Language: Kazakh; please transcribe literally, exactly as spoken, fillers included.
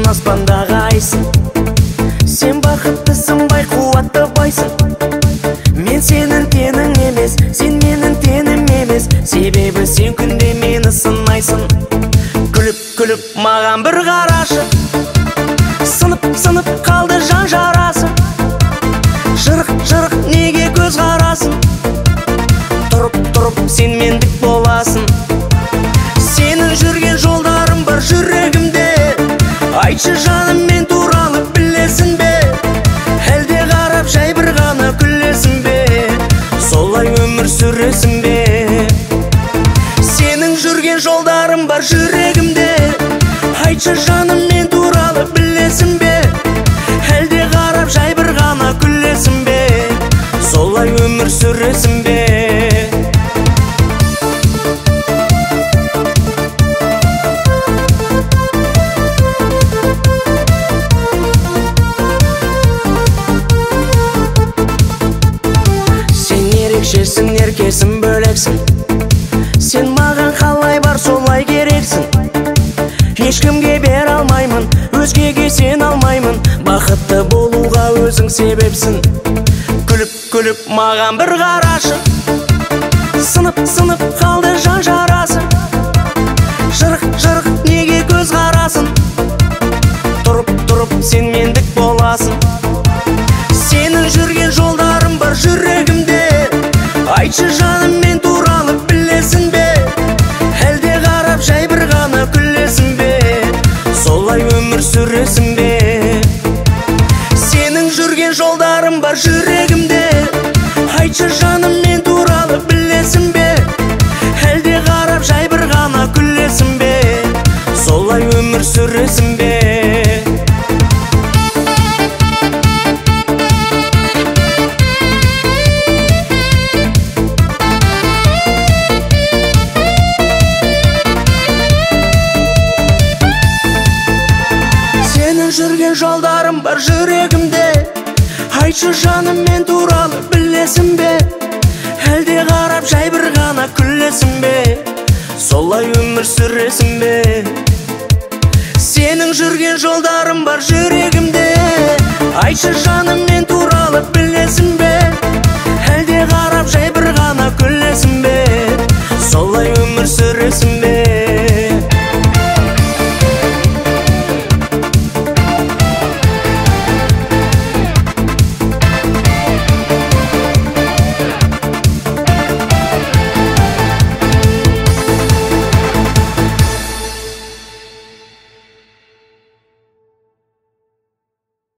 аспандағы айсың. Сен бақыттысың, бай қуатты байсың. Мен сенің тенің емес, сен менің тенім емес. Себебі сен күнде мені сынайсың. Күліп күліп маған бір қарашы, сынып сынып қалды жан жарасы. Жырық жырық неге көз қарасың? Тұрып тұрып сен мендік боласың. Сенің жүрген жолдарың бар жүрегімде. Айтшы жаным, мен туралы білесің бе? Әлде қарап жай бір ғана күлесің бе? Солай өмір сүресің бе? Сенің жүрген жолдарың бар жүрегімде. Айтшы жаным, мен туралы білесің бе? Әлде қарап жай бір ғана күлесің бе? Солай өмір сүресің бе? Ерекшесің, еркесің, бөлексің. Сен маған қалай бар, солай керексің. Ешкімге бер алмаймын, өзгеге сен алмаймын. Бақытты болуға өзің себепсің. Күліп күліп маған бір қарашы, сынып сынып қалды жан жарасы. Жырық жырық неге көз қарасың? Тұрып тұрып сен мендік боласың. Сенің жүрген жолдарың бар жүрегімде. Айтшы жаным, мен туралы білесің бе? Әлде қарап жай бір ғана күлесің бе? Солай өмір сүресің бе? Сенің жүрген жолдарың бар жүрегімде. Айтшы жаным, мен туралы білесің бе? Әлде қарап жай бір ғана күлесің бе? Солай өмір сүресің бе? Жүрген жолдарым бар жүрегімде. Айтшы жаным, мен туралы білесің бе? Әлде қарап жай бір ғана күлесің бе? Солай өмір сүресің бе? Сенің жүрген жолдарым бар жүрегімде. Айтшы жаным, мен туралы білесің бе? Әлде қарап жай бір ғана күлесің бе? Солай өмір сүресің бе?